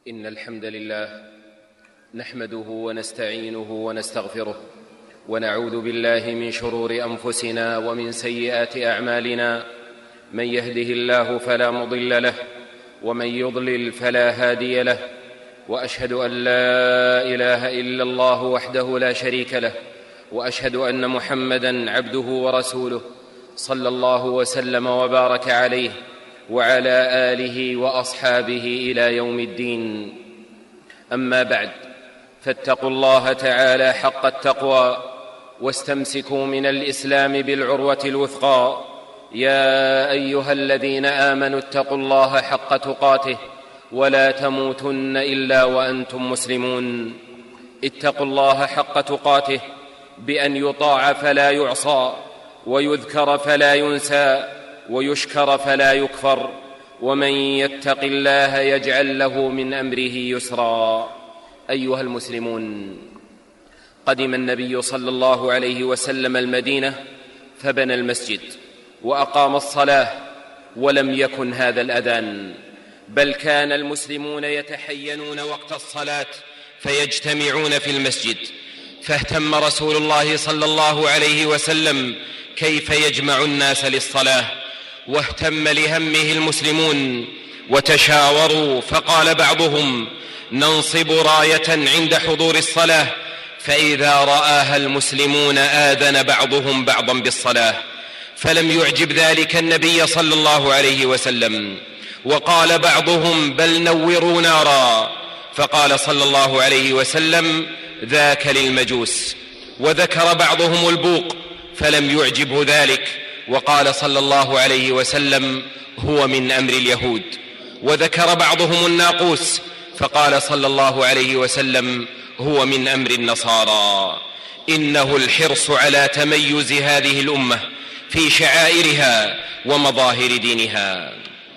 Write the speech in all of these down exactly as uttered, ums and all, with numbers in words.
إن الحمد لله نحمده ونستعينه ونستغفره ونعوذ بالله من شرور أنفسنا ومن سيئات أعمالنا. من يهده الله فلا مضل له ومن يضلل فلا هادي له، وأشهد أن لا إله إلا الله وحده لا شريك له، وأشهد أن محمدًا عبده ورسوله صلى الله وسلم وبارك عليه وعلى آله وأصحابه إلى يوم الدين. أما بعد، فاتقوا الله تعالى حق التقوى واستمسكوا من الإسلام بالعروة الوثقى. يا أيها الذين آمنوا اتقوا الله حق تقاته ولا تموتن إلا وأنتم مسلمون. اتقوا الله حق تقاته بأن يطاع فلا يعصى، ويذكر فلا ينسى، ويشكر فلا يكفر. ومن يتق الله يجعل له من أمره يسرا. أيها المسلمون، قدم النبي صلى الله عليه وسلم المدينة فبنى المسجد وأقام الصلاة، ولم يكن هذا الأذان، بل كان المسلمون يتحينون وقت الصلاة فيجتمعون في المسجد. فاهتم رسول الله صلى الله عليه وسلم كيف يجمع الناس للصلاة، واهتم لهمه المسلمون وتشاوروا، فقال بعضهم: ننصب راية عند حضور الصلاة، فإذا رآها المسلمون آذن بعضهم بعضا بالصلاة. فلم يعجب ذلك النبي صلى الله عليه وسلم، وقال بعضهم: بل نوروا نارا. فقال صلى الله عليه وسلم: ذاك للمجوس. وذكر بعضهم البوق، فلم يعجبه ذلك، وقال صلى الله عليه وسلم: هو من أمر اليهود. وذكر بعضهم الناقوس، فقال صلى الله عليه وسلم: هو من أمر النصارى. إنه الحرص على تميز هذه الأمة في شعائرها ومظاهر دينها.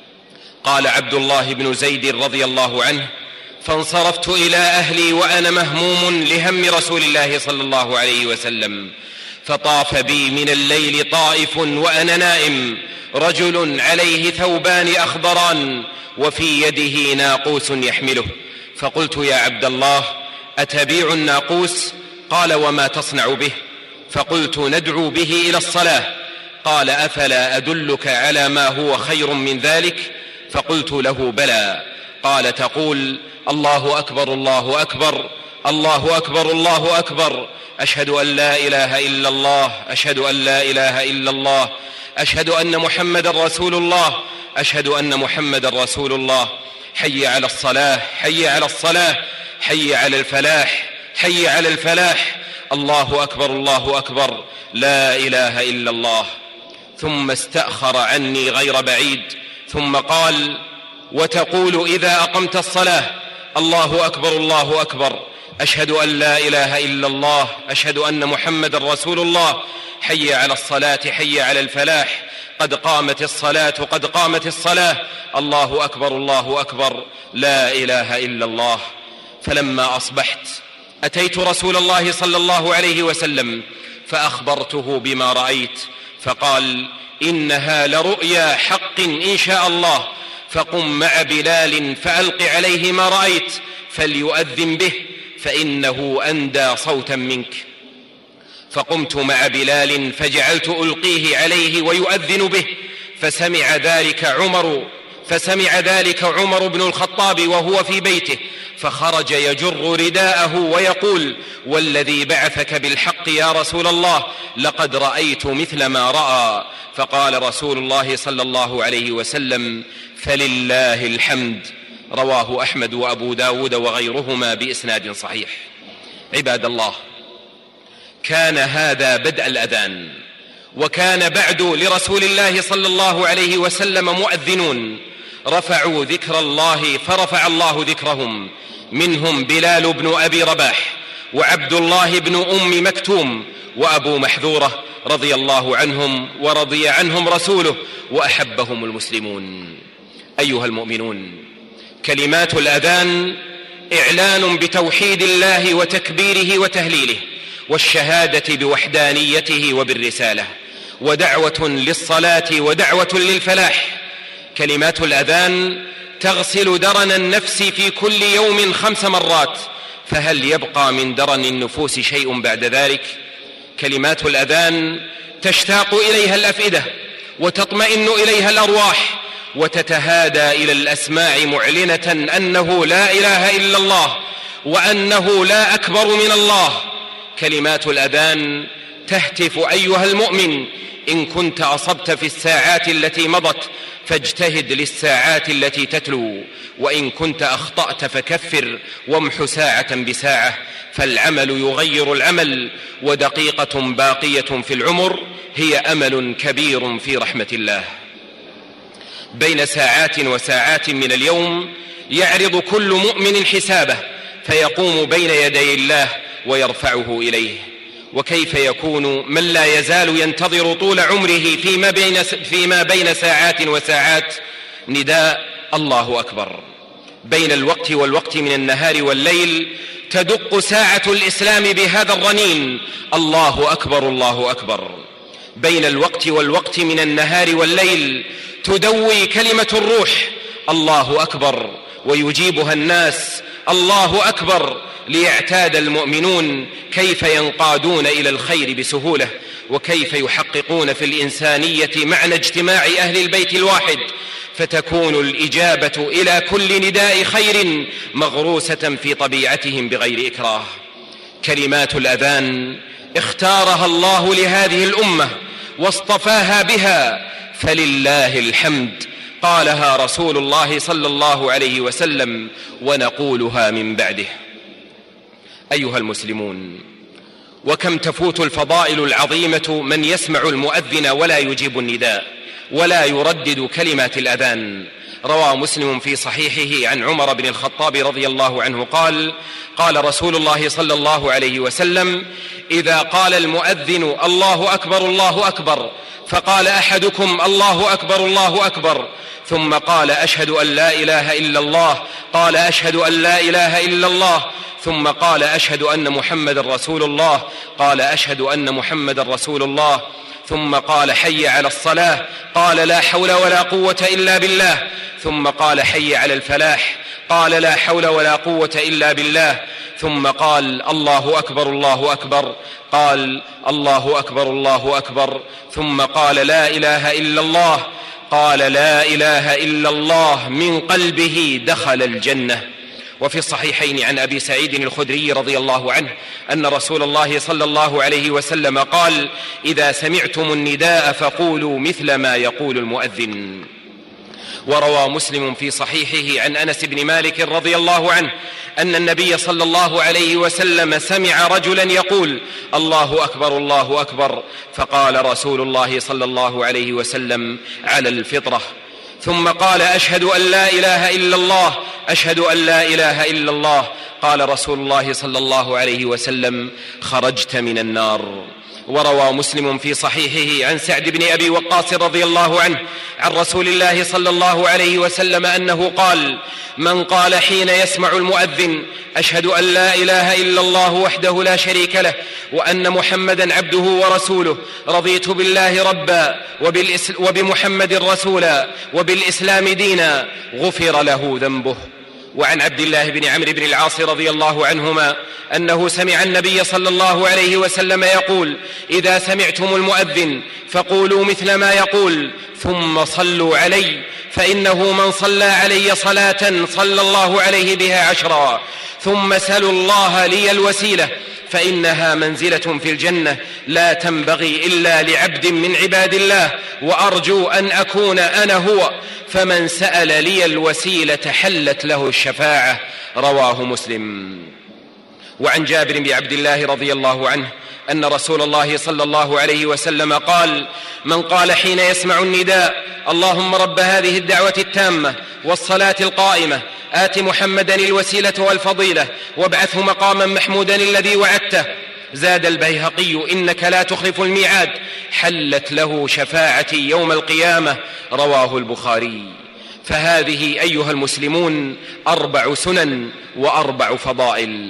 قال عبد الله بن زيد رضي الله عنه: فانصرفت إلى أهلي وأنا مهموم لهم رسول الله صلى الله عليه وسلم، فطاف بي من الليل طائف وأنا نائم، رجل عليه ثوبان أخضران وفي يده ناقوس يحمله. فقلت: يا عبد الله، أتبيع الناقوس؟ قال: وما تصنع به؟ فقلت: ندعو به إلى الصلاة. قال: أفلا أدلك على ما هو خير من ذلك؟ فقلت له: بلى. قال: تقول: الله أكبر الله أكبر الله أكبر الله أكبر، أشهد أن لا إله إلا الله، أشهد أن لا إله إلا الله، أشهد أن محمد رسول الله، أشهد أن محمد رسول الله، حي على الصلاة، حي على الصلاة، حي على الفلاح، حي على الفلاح، الله أكبر الله أكبر، لا إله إلا الله. ثم استأخر عني غير بعيد، ثم قال: وتقول إذا أقمت الصلاة: الله أكبر الله أكبر، أشهد أن لا إله إلا الله، أشهد أن محمد رسول الله، حي على الصلاة، حي على الفلاح، قد قامت الصلاة، قد قامت الصلاة، الله أكبر الله أكبر، لا إله إلا الله. فلما أصبحت أتيت رسول الله صلى الله عليه وسلم فأخبرته بما رأيت، فقال: إنها لرؤيا حق إن شاء الله، فقم مع بلال فألق عليه ما رأيت فليؤذن به، فإنه أندى صوتا منك. فقمت مع بلال فجعلت ألقيه عليه ويؤذن به، فسمع ذلك عمر فسمع ذلك عمر بن الخطاب وهو في بيته، فخرج يجر رداءه ويقول: والذي بعثك بالحق يا رسول الله، لقد رأيت مثل ما رأى. فقال رسول الله صلى الله عليه وسلم: فلله الحمد. رواه أحمد وأبو داود وغيرهما بإسناد صحيح. عباد الله، كان هذا بدء الأذان، وكان بعد لرسول الله صلى الله عليه وسلم مؤذنون رفعوا ذكر الله فرفع الله ذكرهم، منهم بلال بن أبي رباح، وعبد الله بن أم مكتوم، وأبو محذورة رضي الله عنهم، ورضي عنهم رسوله وأحبهم المسلمون. أيها المؤمنون، كلمات الأذان إعلان بتوحيد الله وتكبيره وتهليله، والشهادة بوحدانيته وبالرسالة، ودعوة للصلاة ودعوة للفلاح. كلمات الأذان تغسل درن النفس في كل يوم خمس مرات، فهل يبقى من درن النفوس شيء بعد ذلك؟ كلمات الأذان تشتاق إليها الأفئدة وتطمئن إليها الأرواح وتتهادى إلى الأسماع معلنة أنه لا إله إلا الله وأنه لا أكبر من الله. كلمات الأذان تهتف أيها المؤمن: إن كنت أصبت في الساعات التي مضت فاجتهد للساعات التي تتلو، وإن كنت أخطأت فكفر وامح ساعة بساعة، فالعمل يغير العمل، ودقيقة باقية في العمر هي أمل كبير في رحمة الله. بين ساعات وساعات من اليوم يعرض كل مؤمن حسابه، فيقوم بين يدي الله ويرفعه إليه. وكيف يكون من لا يزال ينتظر طول عمره فيما بين, فيما بين ساعات وساعات نداء الله أكبر؟ بين الوقت والوقت من النهار والليل تدق ساعة الإسلام بهذا الرنين: الله أكبر الله أكبر. بين الوقت والوقت من النهار والليل تدوي كلمة الروح: الله أكبر، ويجيبها الناس: الله أكبر، ليعتاد المؤمنون كيف ينقادون إلى الخير بسهولة، وكيف يحققون في الإنسانية معنى اجتماع أهل البيت الواحد، فتكون الإجابة إلى كل نداء خير مغروسة في طبيعتهم بغير إكراه. كلمات الأذان اختارها الله لهذه الأمة واصطفاها بها، فلله الحمد. قالها رسول الله صلى الله عليه وسلم، ونقولها من بعده. أيها المسلمون، وكم تفوت الفضائل العظيمة من يسمع المؤذن ولا يجيب النداء ولا يردد كلمات الأذان. روى مسلم في صحيحه عن عمر بن الخطاب رضي الله عنه قال: قال رسول الله صلى الله عليه وسلم: إذا قال المؤذن الله أكبر الله أكبر، فقال أحدكم الله أكبر الله أكبر، ثم قال أشهد أن لا إله إلا الله، قال أشهد أن لا إله إلا الله، ثم قال أشهد أن محمد رسول الله، قال أشهد أن محمد رسول الله، ثم قال حي على الصلاة، قال لا حول ولا قوة إلا بالله، ثم قال حي على الفلاح، قال لا حول ولا قوة إلا بالله، ثم قال الله أكبر الله أكبر، قال الله أكبر الله أكبر، ثم قال لا إله إلا الله، قال لا إله إلا الله، من قلبه دخل الجنة. وفي الصحيحين عن أبي سعيد الخدري رضي الله عنه أن رسول الله صلى الله عليه وسلم قال: إذا سمعتم النداء فقولوا مثل ما يقول المؤذن. وروى مسلم في صحيحه عن أنس بن مالك رضي الله عنه أن النبي صلى الله عليه وسلم سمع رجلا يقول: الله أكبر الله أكبر، فقال رسول الله صلى الله عليه وسلم: على الفطرة. ثم قال: أشهد أن لا إله إلا الله، أشهد أن لا إله إلا الله، قال رسول الله صلى الله عليه وسلم: خرجت من النار. وروى مسلم في صحيحه عن سعد بن أبي وقاص رضي الله عنه عن رسول الله صلى الله عليه وسلم أنه قال: من قال حين يسمع المؤذن: أشهد أن لا إله إلا الله وحده لا شريك له، وأن محمدا عبده ورسوله، رضيت بالله ربا وبمحمد رسولا وبالإسلام دينا، غفر له ذنبه. وعن عبد الله بن عمرو بن العاص رضي الله عنهما أنه سمع النبي صلى الله عليه وسلم يقول: إذا سمعتم المؤذن فقولوا مثل ما يقول، ثم صلوا علي، فإنه من صلى علي صلاة صلى الله عليه بها عشرا، ثم سلوا الله لي الوسيلة، فإنها منزلة في الجنة لا تنبغي إلا لعبد من عباد الله، وأرجو أن أكون أنا هو، فمن سأل لي الوسيلة حلت له الشفاعة. رواه مسلم. وعن جابر بن عبد الله رضي الله عنه أن رسول الله صلى الله عليه وسلم قال: من قال حين يسمع النداء: اللهم رب هذه الدعوة التامة والصلاة القائمة، آت محمدا الوسيلة والفضيلة، وابعثه مقاما محمودا الذي وعدته. زاد البيهقي: إنك لا تخلف الميعاد، حلت له شفاعتي يوم القيامة. رواه البخاري. فهذه أيها المسلمون أربع سنن وأربع فضائل.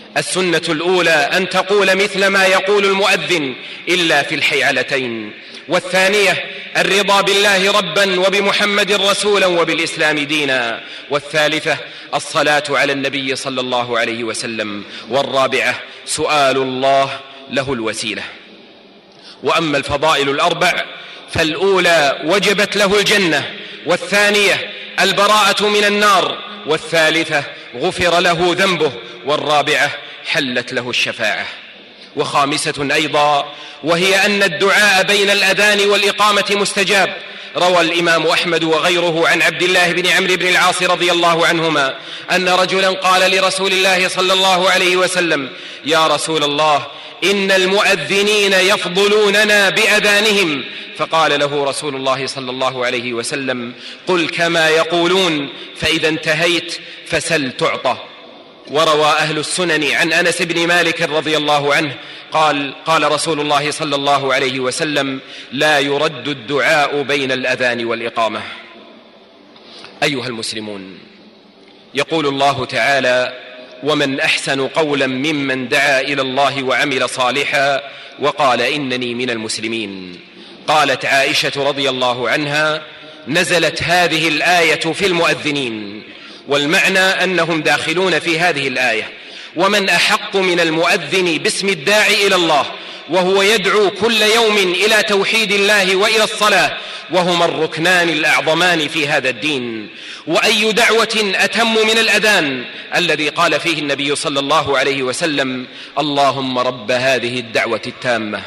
السنة الأولى أن تقول مثل ما يقول المؤذن إلا في الحيعلتين. والثانية الرضا بالله ربا وبمحمد رسولا وبالإسلام دينا. والثالثة الصلاة على النبي صلى الله عليه وسلم. والرابعة سؤال الله له الوسيلة. وأما الفضائل الأربع فالأولى وجبت له الجنة، والثانية البراءة من النار، والثالثة غفر له ذنبه، والرابعة حلت له الشفاعة. وخامسة أيضا وهي أن الدعاء بين الأذان والإقامة مستجاب. روى الإمام أحمد وغيره عن عبد الله بن عمرو بن العاص رضي الله عنهما أن رجلا قال لرسول الله صلى الله عليه وسلم: يا رسول الله، إن المؤذنين يفضلوننا بأذانهم. فقال له رسول الله صلى الله عليه وسلم: قل كما يقولون، فإذا انتهيت فسل تعطى. وروى أهل السنن عن أنس بن مالك رضي الله عنه قال: قال رسول الله صلى الله عليه وسلم: لا يرد الدعاء بين الأذان والإقامة. أيها المسلمون، يقول الله تعالى: ومن أحسن قولا ممن دعا إلى الله وعمل صالحا وقال إنني من المسلمين. قالت عائشة رضي الله عنها: نزلت هذه الآية في المؤذنين، والمعنى أنهم داخلون في هذه الآية. ومن أحق من المؤذن باسم الداعي إلى الله وهو يدعو كل يوم إلى توحيد الله وإلى الصلاة، وهما الركنان الأعظمان في هذا الدين. وأي دعوة أتم من الأذان الذي قال فيه النبي صلى الله عليه وسلم: اللهم رب هذه الدعوة التامة.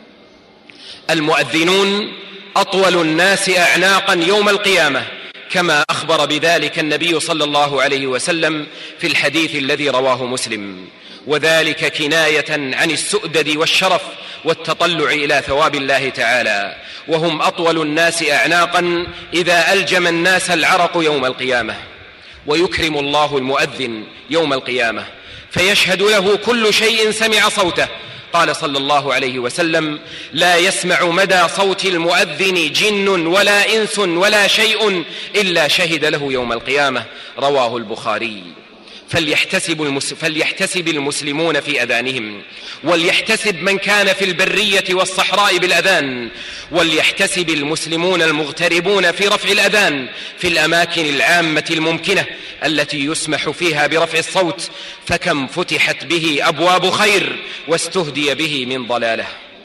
المؤذنون أطول الناس أعناقا يوم القيامة، كما أخبر بذلك النبي صلى الله عليه وسلم في الحديث الذي رواه مسلم، وذلك كناية عن السؤدد والشرف والتطلع إلى ثواب الله تعالى. وهم أطول الناس أعناقا إذا ألجم الناس العرق يوم القيامة. ويكرم الله المؤذن يوم القيامة فيشهد له كل شيء سمع صوته. قال صلى الله عليه وسلم: لا يسمع مدى صوت المؤذن جن ولا إنس ولا شيء إلا شهد له يوم القيامة. رواه البخاري. فليحتسب, المس... فليحتسب المسلمون في أذانهم، وليحتسب من كان في البرية والصحراء بالأذان، وليحتسب المسلمون المغتربون في رفع الأذان في الأماكن العامة الممكنة التي يسمح فيها برفع الصوت، فكم فتحت به أبواب خير واستهدي به من ضلاله.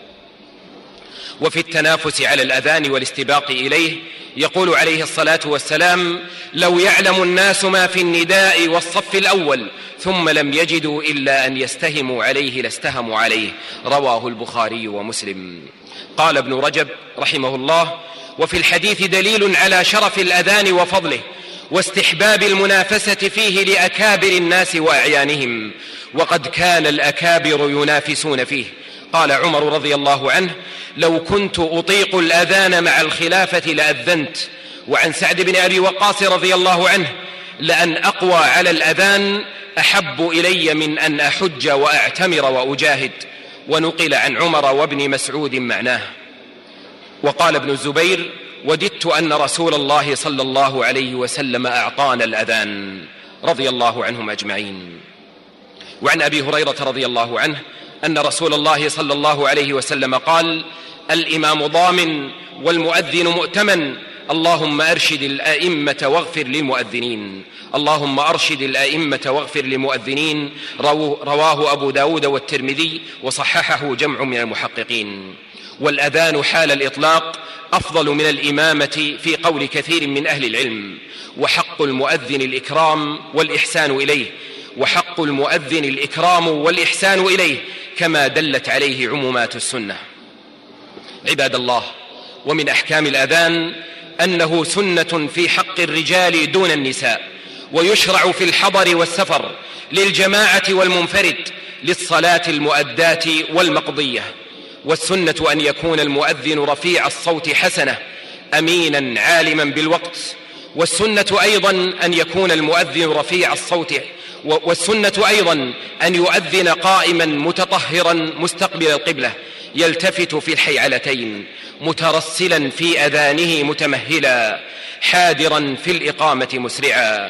وفي التنافس على الأذان والاستباق إليه يقول عليه الصلاة والسلام: لو يعلم الناس ما في النداء والصف الأول ثم لم يجدوا إلا أن يستهموا عليه لاستهموا عليه. رواه البخاري ومسلم. قال ابن رجب رحمه الله: وفي الحديث دليل على شرف الأذان وفضله واستحباب المنافسة فيه لأكابر الناس وأعيانهم، وقد كان الأكابر ينافسون فيه. قال عمر رضي الله عنه: لو كنت أطيق الأذان مع الخلافة لأذنت. وعن سعد بن أبي وقاص رضي الله عنه: لأن أقوى على الأذان أحب إلي من أن أحج وأعتمر وأجاهد. ونقل عن عمر وابن مسعود معناه. وقال ابن الزبير: وددت أن رسول الله صلى الله عليه وسلم أعطانا الأذان. رضي الله عنهم أجمعين. وعن أبي هريرة رضي الله عنه أن رسول الله صلى الله عليه وسلم قال: الإمام ضامن والمؤذن مؤتمن، اللهم أرشد الأئمة واغفر للمؤذنين. اللهم أرشد الأئمة واغفر للمؤذنين. رواه أبو داود والترمذي وصححه جمع من المحققين. والأذان حال الإطلاق أفضل من الإمامة في قول كثير من أهل العلم. وحق المؤذن الإكرام والإحسان إليه وحق المؤذن الإكرام والإحسان إليه كما دلت عليه عمومات السنة. عباد الله، ومن أحكام الأذان أنه سنة في حق الرجال دون النساء، ويشرع في الحضر والسفر، للجماعة والمنفرد، للصلاة المؤداة والمقضية. والسنة أن يكون المؤذن رفيع الصوت حسنة أمينا عالما بالوقت. والسنة أيضا أن يكون المؤذن رفيع الصوت والسنة أيضا أن يؤذن قائما متطهرا مستقبل القبلة، يلتفت في الحيعلتين مترسلا في أذانه متمهلا، حاذرا في الإقامة مسرعا.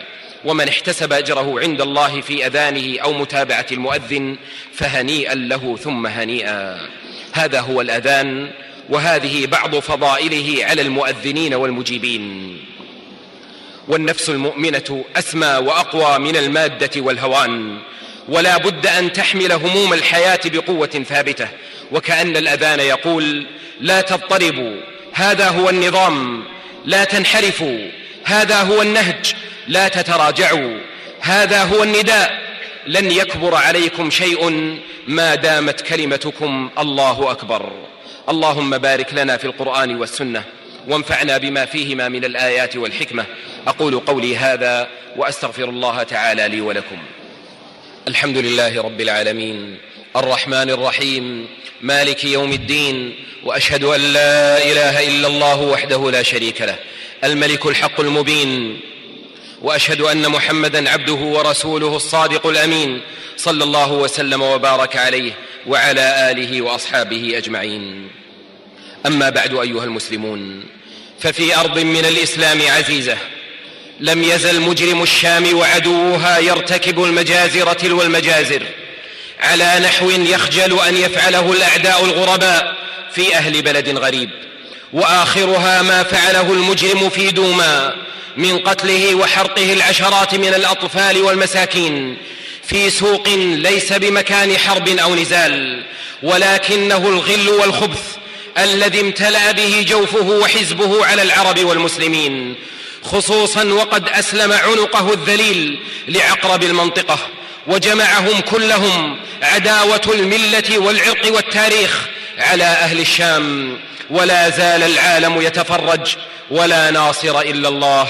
ومن احتسب أجره عند الله في أذانه أو متابعة المؤذن فهنيئا له ثم هنيئا. هذا هو الأذان، وهذه بعض فضائله على المؤذنين والمجيبين. والنفس المؤمنة أسمى وأقوى من المادة والهوان، ولا بد أن تحمل هموم الحياة بقوة ثابتة. وكأن الأذان يقول: لا تضطربوا، هذا هو النظام، لا تنحرفوا، هذا هو النهج، لا تتراجعوا، هذا هو النداء، لن يكبر عليكم شيء ما دامت كلمتكم الله أكبر. اللهم بارك لنا في القرآن والسنة، وانفعنا بما فيهما من الآيات والحكمة. أقول قولي هذا وأستغفر الله تعالى لي ولكم. الحمد لله رب العالمين، الرحمن الرحيم، مالك يوم الدين، وأشهد أن لا إله إلا الله وحده لا شريك له، الملك الحق المبين، وأشهد أن محمدًا عبده ورسوله الصادق الأمين، صلى الله وسلم وبارك عليه وعلى آله وأصحابه أجمعين. أما بعد أيها المسلمون، ففي أرض من الإسلام عزيزة لم يزل مجرم الشام وعدوها يرتكب المجازر تلو المجازر على نحو يخجل أن يفعله الأعداء الغرباء في أهل بلد غريب. وآخرها ما فعله المجرم في دوما من قتله وحرقه العشرات من الأطفال والمساكين في سوق ليس بمكان حرب أو نزال، ولكنه الغل والخبث الذي امتلأ به جوفه وحزبه على العرب والمسلمين، خصوصا وقد أسلم عنقه الذليل لعقرب المنطقة، وجمعهم كلهم عداوة الملة والعرق والتاريخ على أهل الشام. ولا زال العالم يتفرج، ولا ناصر إلا الله.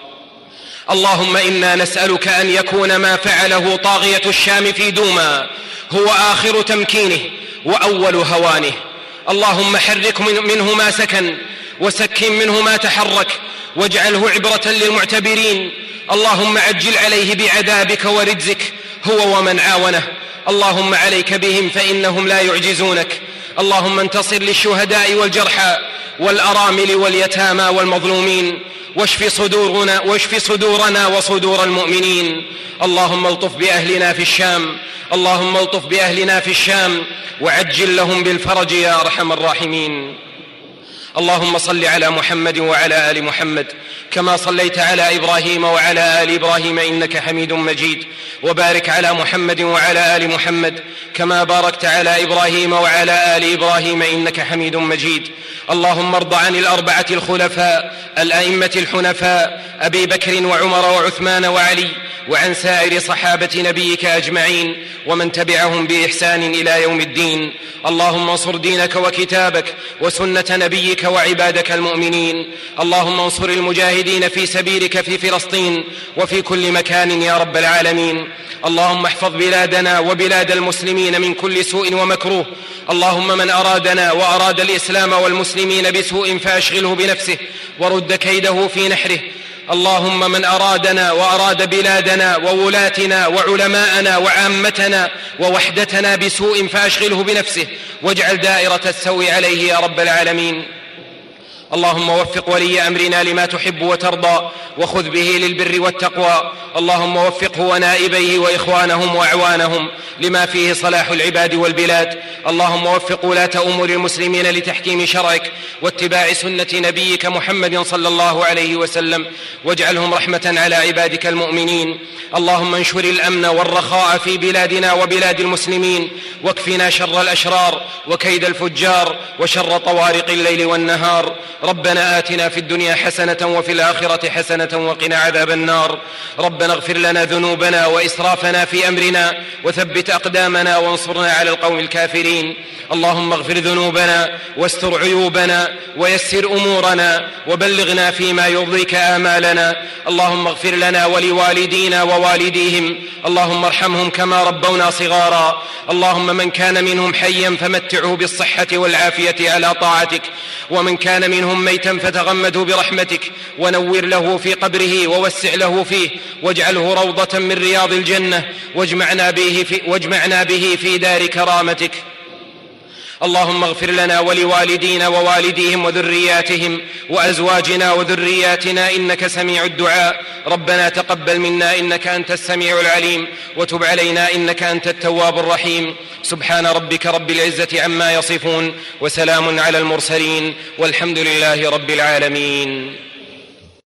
اللهم إنا نسألك أن يكون ما فعله طاغية الشام في دوما هو آخر تمكينه وأول هوانه. اللهم حرك منه ما سكن، وسكن منه ما تحرك، واجعله عبرة للمعتبرين. اللهم عجل عليه بعذابك ورجزك هو ومن عاونه. اللهم عليك بهم فإنهم لا يعجزونك. اللهم انتصر للشهداء والجرحى والأرامل واليتامى والمظلومين، واشف صدورنا, واشف صدورنا وصدور المؤمنين. اللهم الطف بأهلنا في الشام، اللهم الطف بأهلنا في الشام وعجل لهم بالفرج يا أرحم الراحمين. اللهم صل على محمد وعلى آل محمد كما صليت على إبراهيم وعلى آل إبراهيم إنك حميد مجيد، وبارك على محمد وعلى آل محمد كما باركت على إبراهيم وعلى آل إبراهيم إنك حميد مجيد. اللهم ارض عن الأربعة الخلفاء الأئمة الحنفاء أبي بكر وعمر وعثمان وعلي، وعن سائر صحابة نبيك أجمعين ومن تبعهم بإحسان إلى يوم الدين. اللهم انصر دينك وكتابك وسنة نبيك وعبادك المؤمنين. اللهم انصر المجاهدين في سبيلك في فلسطين وفي كل مكان يا رب العالمين. اللهم احفظ بلادنا وبلاد المسلمين من كل سوء ومكروه. اللهم من أرادنا وأراد الإسلام والمسلمين بسوء فأشغله بنفسه ورد كيده في نحره. اللهم من أرادنا وأراد بلادنا وولاتنا وعلماءنا وعامتنا ووحدتنا بسوء فأشغله بنفسه واجعل دائرة السوء عليه يا رب العالمين. اللهم وفق ولي أمرنا لما تحب وترضى، وخذ به للبر والتقوى. اللهم وفقه ونائبيه وإخوانهم وأعوانهم لما فيه صلاح العباد والبلاد. اللهم وفق ولاة أمور المسلمين لتحكيم شرعك واتباع سنة نبيك محمد صلى الله عليه وسلم، واجعلهم رحمة على عبادك المؤمنين. اللهم انشر الأمن والرخاء في بلادنا وبلاد المسلمين، واكفنا شر الأشرار وكيد الفجار وشر طوارق الليل والنهار. ربنا آتنا في الدنيا حسنة وفي الآخرة حسنة وقنا عذاب النار. ربنا اغفر لنا ذنوبنا وإسرافنا في أمرنا وثبت أقدامنا وانصرنا على القوم الكافرين. اللهم اغفر ذنوبنا واستر عيوبنا ويسر أمورنا وبلغنا فيما يرضيك آمالنا. اللهم اغفر لنا ولوالدينا ووالديهم، اللهم ارحمهم كما ربونا صغارا. اللهم من كان منهم حيا فمتعه بالصحة والعافية على طاعتك، ومن كان منهم ميتا فتغمده برحمتك، ونور له في قبره ووسع له فيه، واجعله روضة من رياض الجنة، واجمعنا به في, واجمعنا به في دار كرامتك. اللهم اغفر لنا ولوالدينا ووالديهم وذرياتهم وأزواجنا وذرياتنا إنك سميع الدعاء. ربنا تقبل منا إنك أنت السميع العليم، وتب علينا إنك أنت التواب الرحيم. سبحان ربك رب العزة عما يصفون، وسلام على المرسلين، والحمد لله رب العالمين.